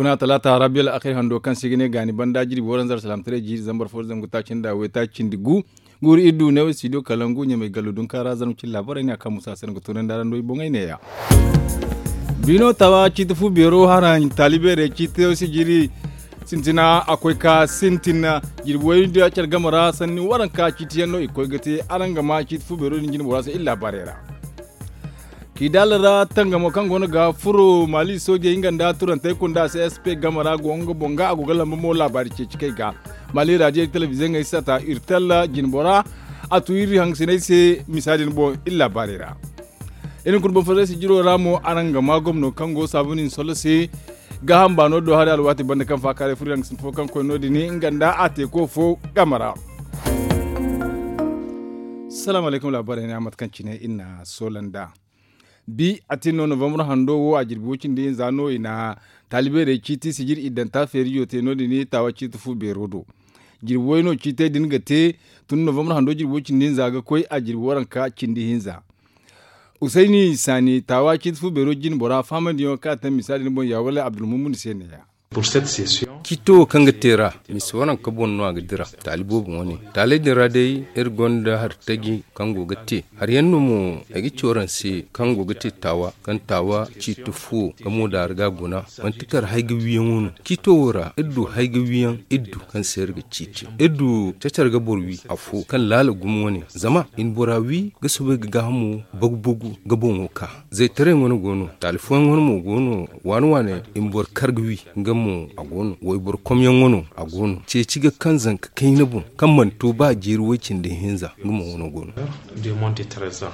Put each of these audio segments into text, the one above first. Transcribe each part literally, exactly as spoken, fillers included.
kuna talata rabiul akhir hando kan sigine gani banda jiri boran zar salam tare ji zambar for zangu ta cinda we ta cindigu guri idu ne studio kalangu nya mai galudun kara zanu cin labarai ne akan musa san gutunan daran doyi bongai ne ya bino tawa citufu biro haran talibere cito si jiri sintina akwai ka sintina jirboyi da car gamara sanni waran ka citiyan no ikoy gate aranga ma citufu biro ni jin borasa illa barera kidalara tangamo kan gona ga furo mali soje inganda turan tay kunda C S P gamara gongo bonga agugala mo labari ce cike ga mali radio television ngai sata irtalla jinbora atuiri hangsine se misadin bo illa barera enen kun bon fere si jiro ramo aranga ma gomno kango sabunin solose ga hamba no do hada alwati bande kan fakare furan sin fo kan ko no dini inganda ate ko fo gamara. Assalamu alaikum labarai ne amat kan cine ina solanda bi atino november hando wo a jirbocin da yin zano ina talibai da kiti sigir idan ta feriyo te no dini tawa kiti fu berodo jirboy no kite din gate tun november hando jirbocin din zaga koi a jirboran ka kindi hinza usaini sani tawa kiti fu bero jin bora fama diyo ka ta misali bon ya wala abdul mumun sene ya pour cette session kito kanga tera miswaran kabon no agdira talibo woni tale dira dai ergonda har tagi kango gatti har yanno mu agi choran si kango gatti tawa kan tawa kito fu kamo da riga guna mantikar haiga wiyan wono kito wora iddu haiga wiyan iddu kan sayar ga cici iddu tacar ga borwi afu kan lala gum woni zama in borawi ga sube ga gamu bagbugu ga bonwoka zai tare wani gono talifon wani mu gono wani wane in bor kargwi ga mu a gono wai bur komyan wono a gono ce ci ga kanzan ka kai na bun kan manto ba jiruwacin da hinza guma wono gono de monte trésor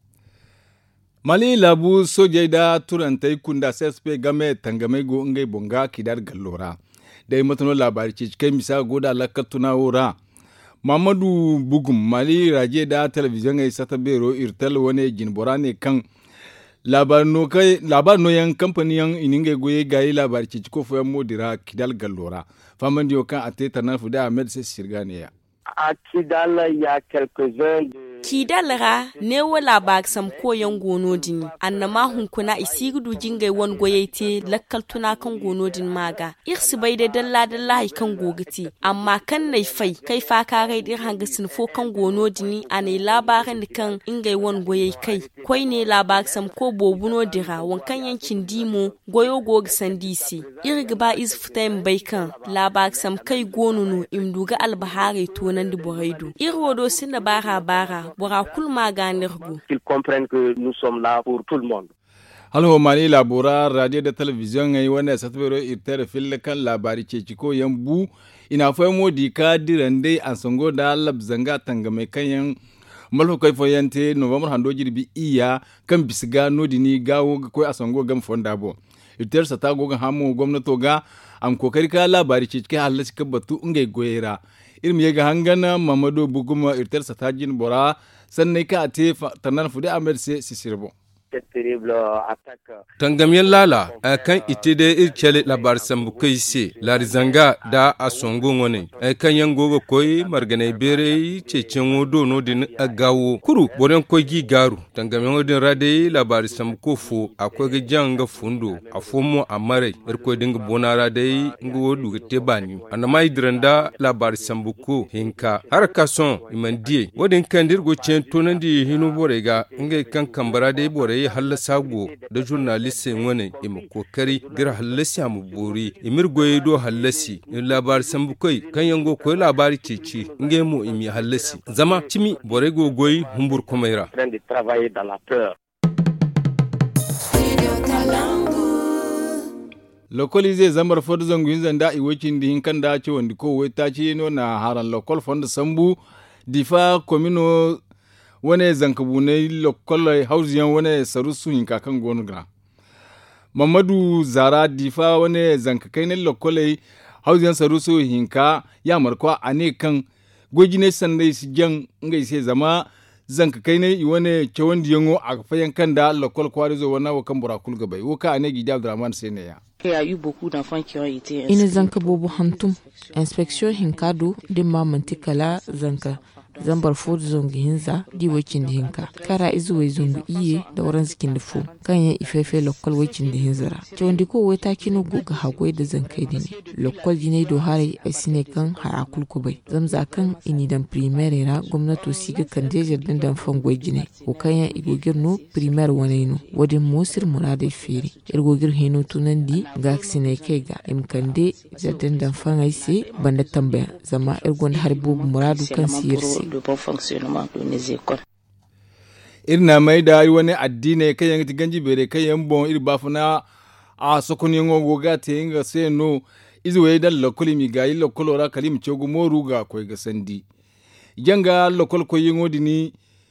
mali labu soje da turantai kunda C S P game tangame go ngai bonga kidar gallora dai matuno labari ce kai misa goda lakatuna wora Mamadu Bugum mali raje da television ai sata bero irtal wone jinbora ne kan labar no kai labar no yan company yan ininge goye gayi labar ci ko fo modira kidal gallora famandi o kan ateta na fuda Ahmed se sirgane ya a kidal ya quelques-uns kidalra ne wala ba sam koyan gono dini annama hunkuna isigudu jingai won goyete lakkal tuna kan gono din maga irsi bai da dalla dalla kan gogiti amma kan nai fai kai fa ka rai dir hanga sinfo kan gono dini anai labaran kan ingai won goyai kai koi ne labar sam ko bobuno dira wankan yankin dimo goyo gogi sandisi irga ba is futain bai kan labar sam kai gono no imduga albahare tonan di boraidu irwodo sinda bara bara bora kulma ganirgu qu'ils comprennent que nous sommes là pour tout le monde. Halho mali labora radio da television ngai wanda satbero irtere fil kan labari ce ciko yambu ina fa modi ka dirande an songo da lab zanga tangame kanyan malho kai foyante november hando jirbi iya kan bisga nodini gawo ko asongo gam fonda bo irter sata go ga hamu gwamnato ga am kokari ka labari ce cike halasi kabatu ngai goyera irmi ya ga hangana Mamadu Buguma irtar satajin bora sannan ka ate tanan fude Ahmed se sisirbo tangamyen lala a kan ite da irkele labar sambu kai se larizanga da asongo ngone a kan yango koi marganai bere cecen wodo no din agawo kuru boren koi gi garu tangamyen wodin rade labar sambu ko fo akwai ga janga fundo afomo amare irko dinga bonara dai ngo wodu ga tebani anama idranda labar sambu ko hinka har kason imandie wodin kan dirgo cen tonandi hinu borega ngai kan kambara dai bore yi halla sago da journaliste wani ima kokari gira hallasi amu bori imir goye do hallasi in labar sambu kai kan yango koy labari ceci nge mo imi hallasi zama timi bore go goyi humbur komaira localize zambar fodo zangu hinzanda iwocin di hinkan da ce wandi ko wai ta ce no na haran local fond sambu difa komino wane zankabunai lokolai hausiyan wane sarusu hinka kan gongra Mamadu Zara difa wane zankakai ne lokolai hausiyan sarusu hinka ya markwa ane kan gojine sandai sijan ngai sai zama zankakai ne wane cewon diyango a fayan kan da lokol kwarizo wana wakan burakul gabai woka ane gidi Abdurrahman sene ya ina zanka bobo hantum inspection hinkado de mamanti kala zanka zambar fo zongu hinza di wakin da hinka kara izu wai zongu iye da wurin zikin da fo kan ya ifefe lokal wakin da hinzara cewa ko wai ta kino goga hagwai da zan kai da ne lokal jinai do hare a sine kan haya kulkubai zamza kan ini dan primaire ra gwamnato siga kan dejar dan dan fangwai jinai ko kan ya igogir no primaire wane no wadin mosir muradai feri irgogir heno tunan di ga sine kai ga imkande jaddan dan fangai se banda tambaya zama irgon har bobu muradu kan siyarsi irna mai da wani addini kayan ganji bere kayan bon ir bafuna a sokon yango goga te inga se no izwe dal lokoli mi gayi lokolora kalim chogu moru ga koy ga sandi janga lokol ko yango dini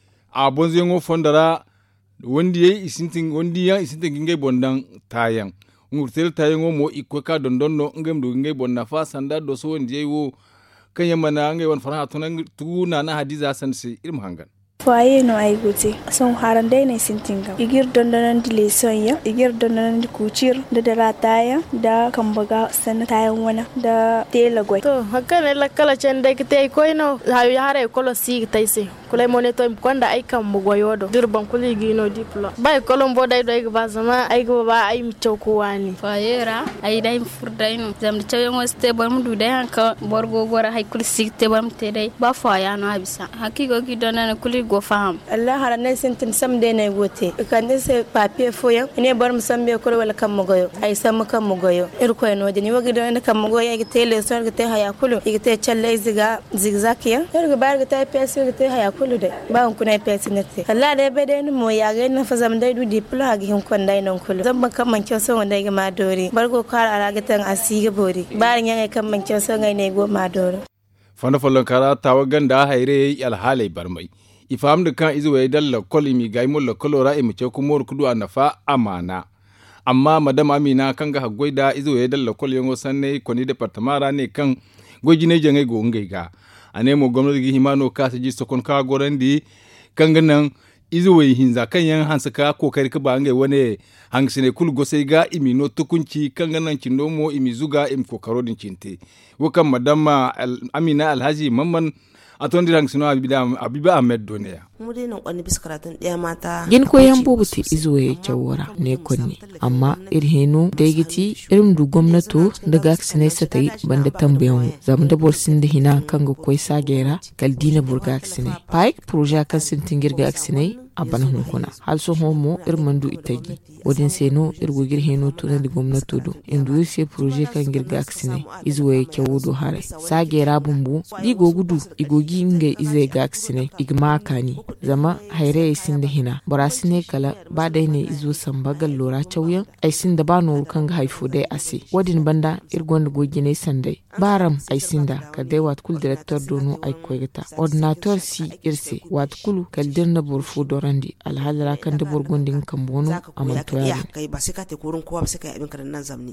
a bonzo yango fondara wondi ye isintin wondi ya isintin ngai bondan tayan ngurtel tayango mo ikko ka dondonno ngam do ngai bonna fa sanda do so wondi yewo kanya mana ngai won fara tunan tuna na hadiza sansi irim hangan foyer no ay gote son harande ne sintinga igir dondonan di leson ya igir dondonan di kucir da darataya da kambaga sanatayan wana da telagwai to hakane la kala cende kite ko ino hayu hare kolo sig taise kula moneto konda ay kam mugoyodo durban kuli gino diplo bay kolombo day do ba zama ay go ba ay mi choko wani foyera ay day furdaino zam chayo ngoste bor mu du day hanka borgo gora hay kuli sig te bam te day ba foya no abisa hakigo gi donana kuli go faham Allah harane sintin samde ne gote kan se papier foya ne bar musambe ko wala kam mugoyo ay sam kam mugoyo ir ko no dini wagi don kam mugoyo ay tele son ga te haya kulu ay te challe ziga zigzakiya ir ga bar ga te pesi ga te haya kulu de ba kun ay pesi nete Allah da be de mo ya ga na fazam dai du diplo ga hin kon dai non kulu zan ban kam man kyo so wanda ga ma dori bar go kar ara ga tan asiga bori bar nya kam man kyo so ngai ne go ma dori fanda folon kara tawagan da haire alhalai barmai ifam da kan izo ya dalla kol imi gaimo la kolora imi ce kuma kudu anafa amana amma madam amina kan ga hagwai da izo ya dalla kol yango sanne koni departamara ne kan goji ne jangai go ngai ga ane mo gwamnati gi himano ka ji sokon ka gorandi kan ganan izo ya hinza kan yan hansaka kokari ka ba ngai wane hangsine kul gosai ga imi no tukunci kan ganan kindomo imi zuga im kokaro din cinte wakan madam amina alhaji mamman a ton dirang sino abiba ahmed doniya mu dai nan kwani bis karatun ɗaya mata gin koyan bobu ti izo ya kyawara ne konni amma irhenu daigiti irin du gwamnato daga aksinai satai banda tambayan zamu da borsin da hina kan ga koi sagera kaldina burga aksinai pike projet kan sintin girga aksinai a bana hunkuna hal so homo irmandu itagi wadin seno irgogir heno to na gwamnato do indu se projet kan girga aksinai izo ya kyawudo hare sagera bumbu digo gudu igogi inga izai ga aksinai igma kani zama haire sin da hina barasine kala ba dai ne izo sambagal lora chawyan ai sin da ba no kan ga haifo dai ase wadin banda irgon da gogi ne sandai baram ai sin da ka dai wat kul director dono ai koyata ordinateur si irse wat kulu kal dirna burfu dorandi alhalra kan da burgondin kambono amantoya kai ba sai ka te kurun kowa ba sai kai abin karan nan zamni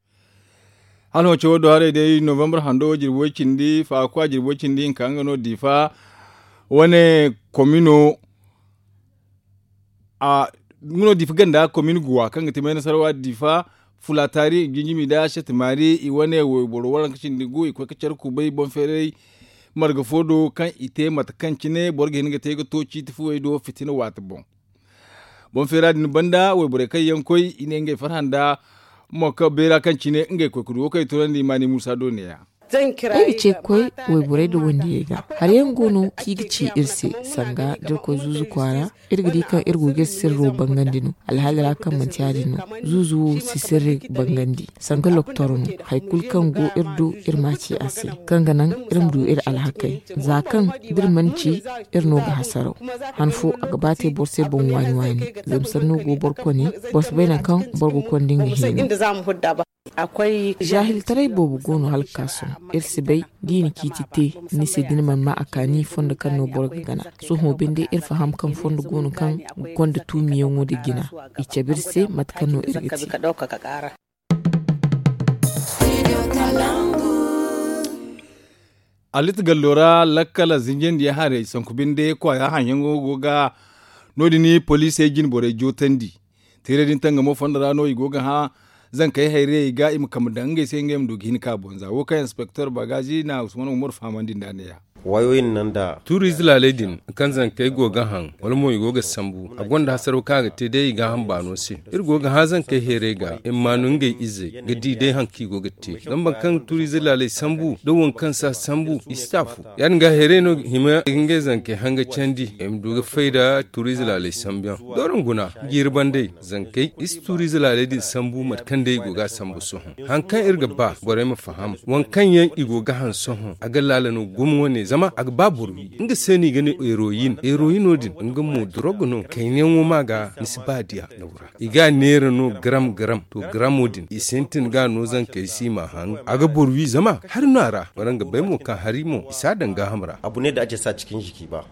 hano ce wodo hare dai november hando jirbo kindi fa kwa jirbo kindi kan gano difa wane komino a muno difa ganda komino guwa kan gati mai nasarwa difa fulatari ginjimi da shatimari i wane weboro waran kashin digu i kwa kacar kubai bon fere marga fodo kan ite matakan cine borge hinga tega toci tifu waido fitina wata bon bon fere din banda webore kai yankoi ine ngai farhanda moka bera kan cine ngai kwa kudu kai turandi mani musa doniya Iri ce kwai waiburai da wanda ya ga. Har yan gono kigi ce irse sanga dirko zuzu kwara irgidi kan irgoge sirro bangandino alhalara kan mantiyadino zuzu si sirri bangandi sanga loktorno haikul kan go irdo irmaci ase kan ganan irmdu ir alhakai zakan dirmanci irno ga hasaro hanfo a gabate borse bon wani wani zamsarno go borko ne bors baina kan borgo kondin hini akwai jahil tarai bobu gono halkaso irsi bai dini kitite ni se dini man ma akani fonda kan no borga gana so ho bende ir faham kan fonda gono kan gonda tumiyo ngode gina ice birse mat kan no irgiti alit gallora lakkala zingen ya hare sankubinde ko ya hanyango goga nodi ni police jin bore jotandi tere din tanga mo fonda rano igoga ha zan kai haire ga im kam dange sai ngem dugi hin ka bonza wo kan inspector bagaji na Usman Umar Famandin da ne ya wayoyin nan da turiz laledin kan zan kai goga han wal mo goga sambu a gonda hasaro kaga te dai ga han bano se ir goga ha zan kai here ga in manun gai ize ga di dai han ki goga te dan ban kan turiz lale sambu do won kan sa sambu istafu yan ga here no hima ngai zan kai hanga candi em duga faida turiz lale sambiya doron guna girban dai zan kai is turiz laledin sambu mat kan dai goga sambu so han kan irga ba gore mu faham wan kan yan igoga han so aga lalano gum woni zama ag baburu inga seni gani heroin heroin odin inga mu drogo no kainen wo maga nisbadiya nawra iga nera no gram gram to gram odin isentin ga no zan kai sima han aga burwi zama har nara waranga bai mu kan harimo isa danga hamra abu ne da ake sa cikin jiki ba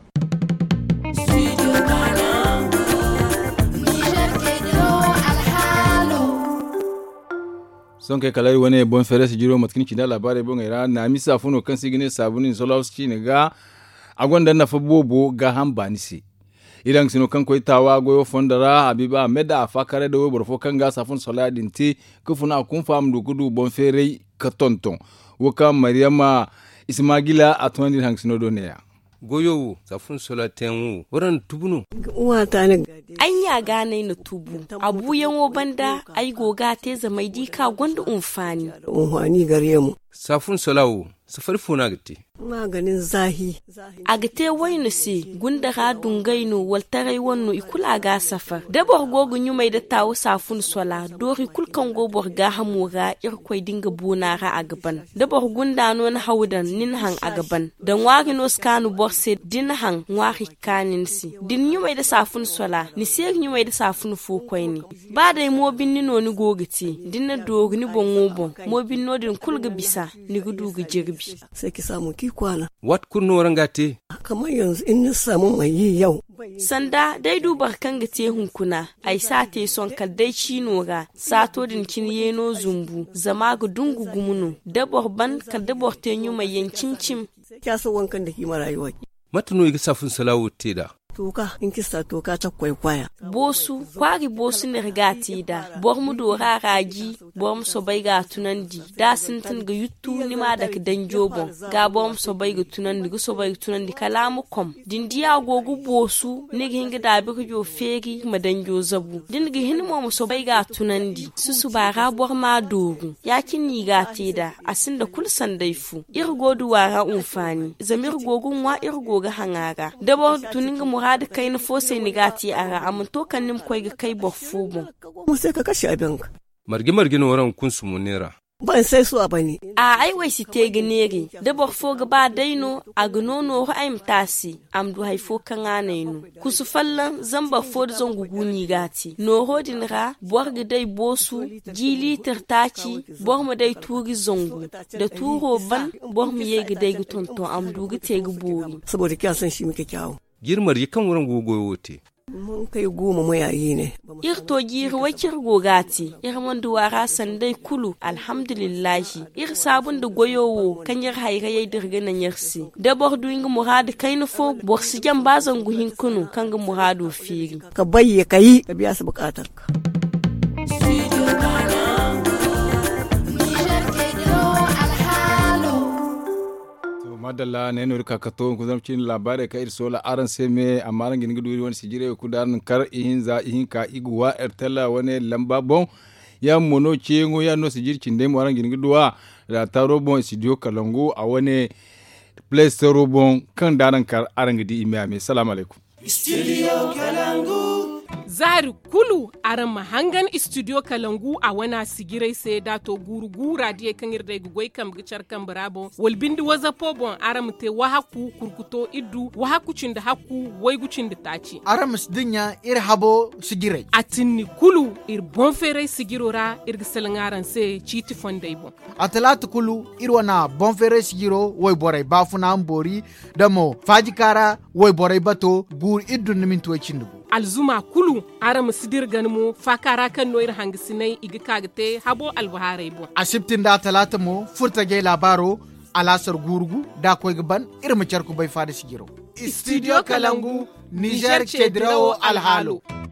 son kai kalai wani bon fere su jiro matkin kina labare bon ira na misa funo kan sigine sabunin solowski ne ga agonda na fa bobo ga hambanisi idan sino kan koy tawa goyo fondara habiba meda fakare da wobor fo kan ga safun soladin ti kufuna kun fam du gudu bon fere ka tonton woka maryama ismagila atwandi hangsino do ne ya goyo safun solaten wuran tubunu uwata ne anya gane na tubu abu yanwo banda ai goga te zamai dika gonda umfani umfani gare mu safun solawo safar funa gate maganin zahi agate wayno si gunda ha dungaino waltarai wonno ikula ga safar dabor gogu nyumai da tawo safun sola dori kulkan gobor ga hamura irkoi dinga bunara agaban dabor gunda non hawdan nin han agaban dan wari no skanu borse din han wari kanin si din nyumai da safun sola ni ser nyumai da safun fu koini ba dai mobin ni no ni gogiti din na dogu ni bongo bon mobin no din kulga bisa ni gudu ga jirbi sai ki samu ki kwana wat kunno rangate kamar yanzu in ni samu mai yi yau sanda dai dubar kan ga te hunkuna ai sa te son kaddai chino ga sato din kin yeno zumbu zama ga dungu gumuno dabor ban ka dabor te nyu mai yancin cim kya so wankan da ki marayuwa matuno ga safun salawo te da toka in kisa toka ta kwaikwaya bosu kwari bosu ne rigati da bor mu do raraji bor mu so bai ga tunandi da sintin ga yuttu ni ma da kidan jobon ga bor mu so bai ga tunandi ga so bai tunandi kalamu kom dindiya gogu bosu ne ga hinga da bi ko feri madan jo zabu din ga hin mu so bai ga tunandi susu ba ra bor ma dogu yakin ni ga te da asin da kulsan daifu irgodu wara umfani zamir gogun wa irgoga hangaga da bor tuninga mu hada kai na fose ni gati ara amun to kan nim koy ga kai bofu bon mu sai ka kashe abin ka marge marge no ran kun su munera ban sai su abani a ai wai si te gneri da bofo ga ba daino a gnono ho ai mtasi am du hay fo kan anainu kusu fallan zamba fo da zon guguni gati no hodin ra borga dai bosu jili tertaci bor mu dai tugi zongu da turo ban bor mu yega dai gutonto am du ga te gbori saboda kiyan san shi muke kyawu girmar yi kan wurin gogoyo wote mun kai goma mayayi ne irto giri wakir gogati ir man duwara sandai kulu alhamdulillahi ir sabun da goyowo kan yar hairaye dirga nan yarsi da bordu inga muradu kaina fo borsi jam bazan guhin kunu kan ga muradu firi ka bayye kai ka biya su bukatar ka madalla ne no ka kato ku zamcin labare ka irsola aran seme amma ran gini guduri wani sijire ku dan kar ihin za ihin ka iguwa ertela wani lamba bon ya mono chengo ya no sijir cinde mo ran gini guduwa da taro bon studio kalangu a wani play store bon kan daran kar aran gidi imame assalamu alaikum studio kalangu zari kulu aran mahangan studio kalangu a wana sigirai sai dato guru radiye kan irda gugoi kam gicar kan brabo walbindi waza pobon aram te wahaku kurkuto iddu wahaku cinda haku wai gucin da taci aram sdinya ir habo sigirai atinni kulu ir bonfere sigirora ir gisalangaran sai chiti fondai bon atalatu kulu ir wana bonfere sigiro wai borai bafuna ambori damo fajikara wai borai bato gur iddu niminto cindu alzuma kulu aram sidir ganmo fakara kan noir hangisinai igi kagte habo albaharai bo asibtin da talata mo furta ge labaro alasar gurgu da koy gaban irma charku bai fada sigiro studio kalangu niger chedrao alhalo